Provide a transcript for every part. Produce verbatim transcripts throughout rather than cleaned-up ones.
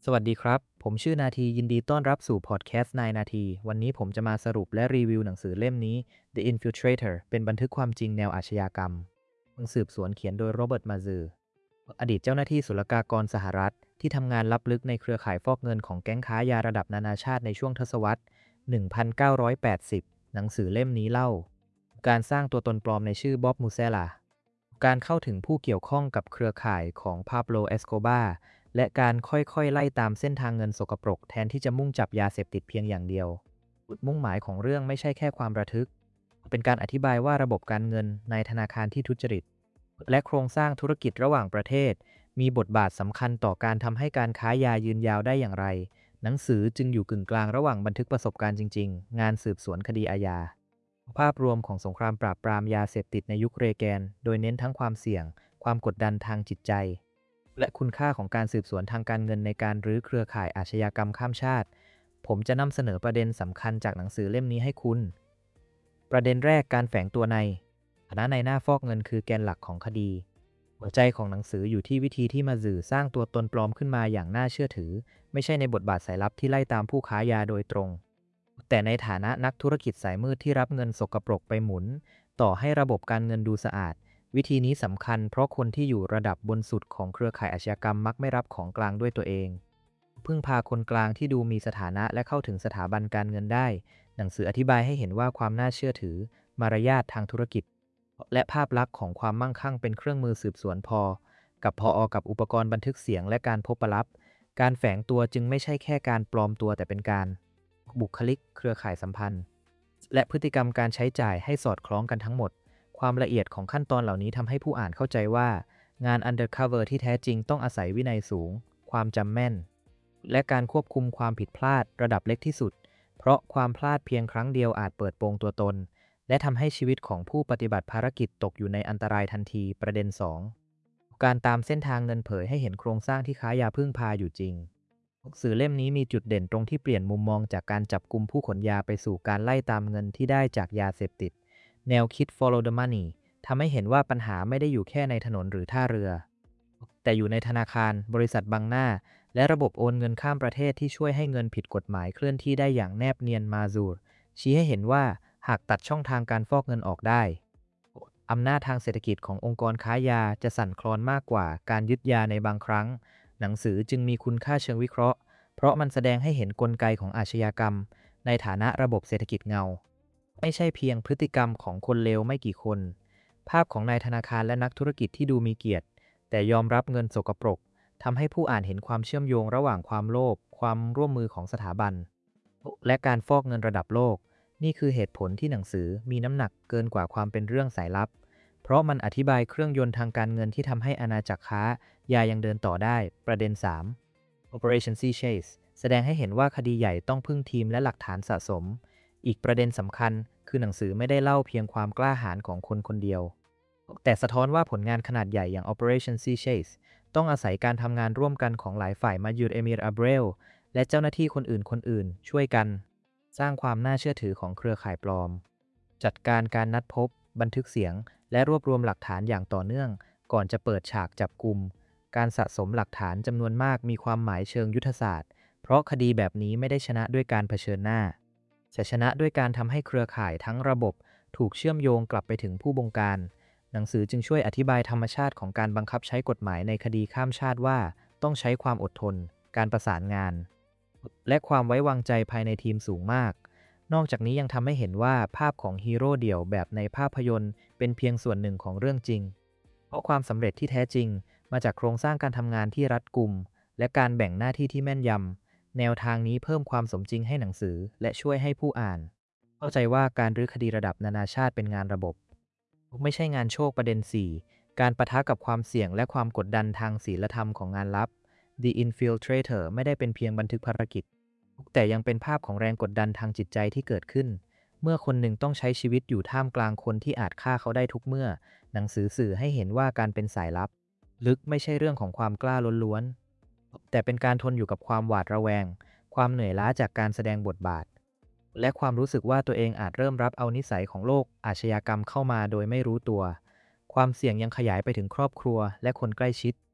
สวัสดีครับ ผมชื่อนาทียินดีต้อนรับสู่พอดแคสต์นายนาที วันนี้ผมจะมาสรุปและรีวิวหนังสือเล่มนี้ The Infiltrator เป็นบันทึกความจริงแนวอาชญากรรมหนังสืบสวนเขียนโดยโรเบิร์ตมาซืออดีตเจ้าหน้าที่ศุลกากรสหรัฐที่ทำงานลับลึกในเครือข่ายฟอกเงินของแก๊งค้ายาระดับนานาชาติในช่วงทศวรรษ หนึ่งพันเก้าร้อยแปดสิบ หนังสือเล่มนี้เล่าการสร้างตัวตนปลอมในชื่อบ๊อบมูเซลาการเข้าถึงผู้เกี่ยวข้องกับเครือข่ายของพาโบโลเอสโกบา และการค่อยๆไล่ตามเส้นทางเงินสกปรกแทนที่จะมุ่งจับยาเสพติดเพียงอย่างเดียวจุดมุ่งหมายของเรื่องไม่ใช่แค่ความระทึกเป็นการอธิบายว่าระบบการเงินในธนาคารที่ทุจริตและโครงสร้างธุรกิจระหว่างประเทศมีบทบาทสำคัญต่อการทำให้การค้ายายืนยาวได้อย่างไรหนังสือจึงอยู่กึ่งกลางระหว่างบันทึกประสบการณ์จริงๆงานสืบสวนคดีอาญาภาพรวมของสงครามปราบปรามยาเสพติดในยุคเรแกนโดยเน้นทั้งความเสี่ยงความกดดันทางจิตใจและคุณค่าของการสืบสวนทางการเงินในการรื้อเครือข่ายอาชญากรรมข้ามชาติผมจะนำเสนอประเด็นสำคัญจากหนังสือเล่มนี้ให้คุณประเด็นแรกการแฝงตัวในฐานะในหน้าฟอกเงินคือแกนหลักของคดีหัวใจของหนังสืออยู่ที่วิธีที่มาสื่อสร้างตัวตนปลอมขึ้นมาอย่างน่าเชื่อถือไม่ใช่ในบทบาทสายลับที่ไล่ตามผู้ค้ายาโดยตรงแต่ในฐานะนักธุรกิจสายมืดที่รับเงินสกปรกไปหมุนต่อให้ระบบการเงินดูสะอาด วิธีนี้สำคัญเพราะคนที่อยู่ระดับบนสุดของเครือข่ายอาชญากรรมมักไม่รับของกลางด้วยตัวเองพึ่งพาคนกลางที่ดูมีสถานะและเข้าถึงสถาบันการเงินได้หนังสืออธิบายให้เห็นว่าความน่าเชื่อถือมารยาททางธุรกิจและภาพลักษณ์ของความมั่งคั่งเป็นเครื่องมือสืบสวนพอกับพออกับอุปกรณ์บันทึกเสียงและการพบปะลับการแฝงตัวจึงไม่ใช่แค่การปลอมตัวแต่เป็นการบุคลิกเครือข่ายสัมพันธ์และพฤติกรรมการใช้จ่ายให้สอดคล้องกันทั้งหมด ความละเอียดของขั้นตอนเหล่านี้ทำให้ผู้อ่านเข้าใจว่างาน undercover ที่แท้จริงต้องอาศัยวินัยสูง ความจำแม่น และการควบคุมความผิดพลาดระดับเล็กที่สุด เพราะความพลาดเพียงครั้งเดียวอาจเปิดโปงตัวตน และทำให้ชีวิตของผู้ปฏิบัติภารกิจตกอยู่ในอันตรายทันทีประเด็นสองการตามเส้นทางเงินเผยให้เห็นโครงสร้างที่ค้ายาพึ่งพาอยู่จริงสื่อเล่มนี้มีจุดเด่นตรงที่เปลี่ยนมุมมองจากการจับกุมผู้ขนยาไปสู่การไล่ตามเงินที่ได้จากยาเสพติด แนวคิด follow the money ทำให้เห็นว่าปัญหาไม่ได้อยู่แค่ในถนนหรือท่าเรือ แต่อยู่ในธนาคาร บริษัทบังหน้า และระบบโอนเงินข้ามประเทศที่ช่วยให้เงินผิดกฎหมายเคลื่อนที่ได้อย่างแนบเนียนมาซูรชี้ให้เห็นว่าหากตัดช่องทางการฟอกเงินออกได้อำนาจทางเศรษฐกิจขององค์กรค้ายาจะสั่นคลอนมากกว่าการยึดยาในบางครั้ง หนังสือจึงมีคุณค่าเชิงวิเคราะห์เพราะมันแสดงให้เห็นกลไกของอาชญากรรมในฐานะระบบเศรษฐกิจเงา ไม่ใช่เพียงพฤติกรรมของคนเลวไม่กี่คน ภาพของนายธนาคารและนักธุรกิจที่ดูมีเกียรติแต่ยอมรับเงินสกปรกทำให้ผู้อ่านเห็นความเชื่อมโยงระหว่างความโลภความร่วมมือของสถาบันและการฟอกเงินระดับโลกนี่คือเหตุผลที่หนังสือมีน้ำหนักเกินกว่าความเป็นเรื่องสายลับเพราะมันอธิบายเครื่องยนต์ทางการเงินที่ทำให้อาณาจักรค้ายายังเดินต่อได้ประเด็นสาม Operation Sea Chase แสดงให้เห็นว่าคดีใหญ่ต้องพึ่งทีมและหลักฐานสะสมอีกประเด็นสำคัญคือหนังสือไม่ได้เล่าเพียงความกล้าหาญของคนคนเดียวแต่สะท้อนว่าผลงานขนาดใหญ่อย่าง Operation Sea Chase ต้องอาศัยการทำงานร่วมกันของหลายฝ่ายมายูดเอมิรอับเรลและเจ้าหน้าที่คนอื่นคนอื่นช่วยกันสร้างความน่าเชื่อถือของเครือข่ายปลอมจัดการการนัดพบบันทึกเสียงและรวบรวมหลักฐานอย่างต่อเนื่องก่อนจะเปิดฉากจับกุมการสะสมหลักฐานจำนวนมากมีความหมายเชิงยุทธศาสตร์เพราะคดีแบบนี้ไม่ได้ชนะด้วยการเผชิญหน้าจะชนะด้วยการทำให้เครือข่ายทั้งระบบถูกเชื่อมโยงกลับไปถึงผู้บงการหนังสือจึงช่วยอธิบายธรรมชาติของการบังคับใช้กฎหมายในคดีข้ามชาติว่าต้องใช้ความอดทนการประสานงานและความไว้วางใจภายในทีมสูงมากนอกจากนี้ยังทำให้เห็นว่าภาพของฮีโร่เดี่ยวแบบในภาพยนตร์เป็นเพียงส่วนหนึ่งของเรื่องจริงเพราะความสำเร็จที่แท้จริงมาจากโครงสร้างการทำงานที่รัดกุมและการแบ่งหน้าที่ที่แม่นยำแนวทางนี้เพิ่มความสมจริงให้หนังสือและช่วยให้ผู้อ่านเข้าใจว่าการรื้อคดีระดับนานาชาติเป็นงานระบบไม่ใช่งานโชคประเด็นสี่การปะทะกับความเสี่ยงและความกดดันทางศีลธรรมของงานลับ The Infiltrator ไม่ได้เป็นเพียงบันทึกภารกิจแต่ยังเป็นภาพของแรงกดดันทางจิตใจที่เกิดขึ้นเมื่อคนหนึ่งต้องใช้ชีวิตอยู่ท่ามกลางคนที่อาจฆ่าเขาได้ทุกเมื่อหนังสือสื่อให้เห็นว่าการเป็นสายลับลึกไม่ใช่เรื่องของความกล้าล้วนๆแต่เป็นการทนอยู่กับความหวาดระแวงความเหนื่อยล้าจากการแสดงบทบาทและความรู้สึกว่าตัวเองอาจเริ่มรับเอานิสัยของโลกอาชญากรรมเข้ามาโดยไม่รู้ตัวความเสี่ยงยังขยายไปถึงครอบครัวและคนใกล้ชิด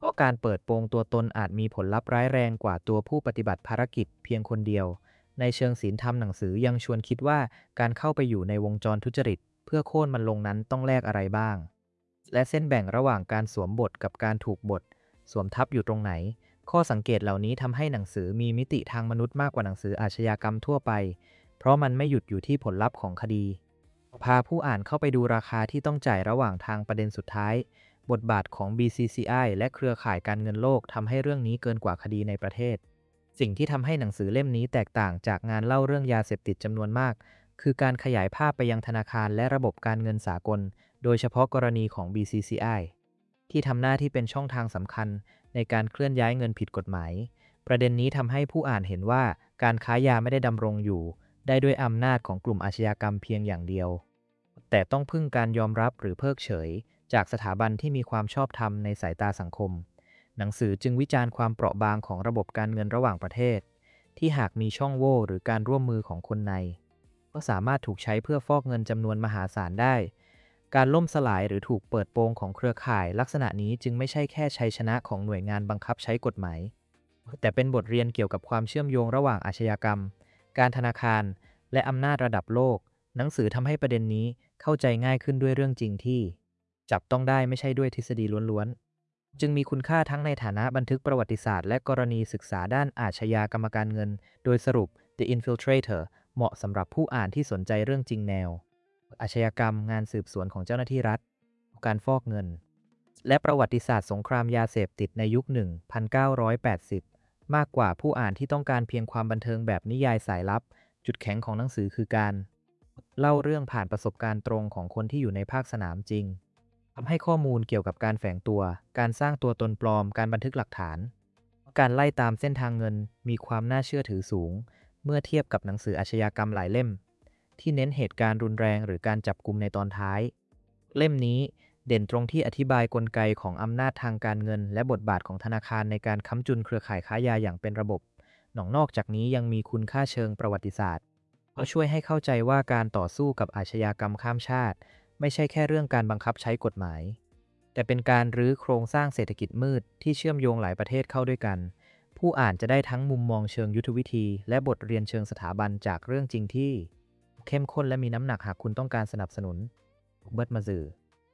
ราะการเปิดโปงตัวตนอาจมีผลลัพธ์ร้ายแรงกว่าตัวผู้ปฏิบัติภารกิจเพียงคนเดียวในเชิงศีลธรรมหนังสือยังชวนคิดว่าการเข้าไปอยู่ในวงจรทุจริตเพื่อโค่นมันลงนั้นต้องแลกอะไรบ้างและเส้นแบ่งระหว่างการสวมบทกับการถูกบทสวมทับอยู่ตรงไหนข้อสังเกตเหล่านี้ทำให้หนังสือมีมิติทางมนุษย์มากกว่าหนังสืออาชญากรรมทั่วไปเพราะมันไม่หยุดอยู่ที่ผลลัพธ์ของคดีพาผู้อ่านเข้าไปดูราคาที่ต้องจ่ายระหว่างทางประเด็นสุดท้ายบทบาทของ บี ซี ซี ไอ และเครือข่ายการเงินโลกทำให้เรื่องนี้เกินกว่าคดีในประเทศสิ่งที่ทำให้หนังสือเล่มนี้แตกต่างจากงานเล่าเรื่องยาเสพติดจำนวนมากคือการขยายภาพไปยังธนาคารและระบบการเงินสากลโดยเฉพาะกรณีของ บี ซี ซี ไอ ที่ทำหน้าที่เป็นช่องทางสำคัญในการเคลื่อนย้ายเงินผิดกฎหมายประเด็นนี้ทำให้ผู้อ่านเห็นว่าการค้ายาไม่ได้ดำรงอยู่ได้ด้วยอำนาจของกลุ่มอาชญากรรมเพียงอย่างเดียวแต่ต้องพึ่งการยอมรับหรือเพิกเฉยจากสถาบันที่มีความชอบธรรมในสายตาสังคมหนังสือจึงวิจารณ์ความเปราะบางของระบบการเงินระหว่างประเทศที่หากมีช่องโหว่หรือการร่วมมือของคนในก็สามารถถูกใช้เพื่อฟอกเงินจำนวนมหาศาลได้การล่มสลายหรือถูกเปิดโปงของเครือข่ายลักษณะนี้จึงไม่ใช่แค่ชัยชนะของหน่วยงานบังคับใช้กฎหมายแต่เป็นบทเรียนเกี่ยวกับความเชื่อมโยงระหว่างอาชญากรรมการธนาคารและอำนาจระดับโลกหนังสือทำให้ประเด็นนี้เข้าใจง่ายขึ้นด้วยเรื่องจริงที่จับต้องได้ไม่ใช่ด้วยทฤษฎีล้วนๆจึงมีคุณค่าทั้งในฐานะบันทึกประวัติศาสตร์และกรณีศึกษาด้านอาชญากรรมการเงินโดยสรุป The Infiltrator เหมาะสำหรับผู้อ่านที่สนใจเรื่องจริงแนวอาชญากรรมงานสืบสวนของเจ้าหน้าที่รัฐการฟอกเงินและประวัติศาสตร์สงครามยาเสพติดในยุค หนึ่งพันเก้าร้อยแปดสิบ มากกว่าผู้อ่านที่ต้องการเพียงความบันเทิงแบบนิยายสายลับจุดแข็งของหนังสือคือการเล่าเรื่องผ่านประสบการณ์ตรงของคนที่อยู่ในภาคสนามจริงทำให้ข้อมูลเกี่ยวกับการแฝงตัวการสร้างตัวตนปลอมการบันทึกหลักฐานการไล่ตามเส้นทางเงินมีความน่าเชื่อถือสูงเมื่อเทียบกับหนังสืออาชญากรรมหลายเล่มที่เน้นเหตุการณ์รุนแรงหรือการจับกุมในตอนท้ายเล่มนี้เด่นตรงที่อธิบายกลไกของอำนาจทางการเงินและบทบาทของธนาคารในการค้ำจุนเครือข่ายค้ายาอย่างเป็นระบบหนองนอกจากนี้ยังมีคุณค่าเชิงประวัติศาสตร์เพราะช่วยให้เข้าใจว่าการต่อสู้กับอาชญากรรมข้ามชาติไม่ใช่แค่เรื่องการบังคับใช้กฎหมายแต่เป็นการรื้อโครงสร้างเศรษฐกิจมืดที่เชื่อมโยงหลายประเทศเข้าด้วยกันผู้อ่านจะได้ทั้งมุมมองเชิงยุทธวิธีและบทเรียนเชิงสถาบันจากเรื่องจริงที่เข้มข้นและมีน้ำหนักหากคุณต้องการสนับสนุนเบิร์ตมาซือ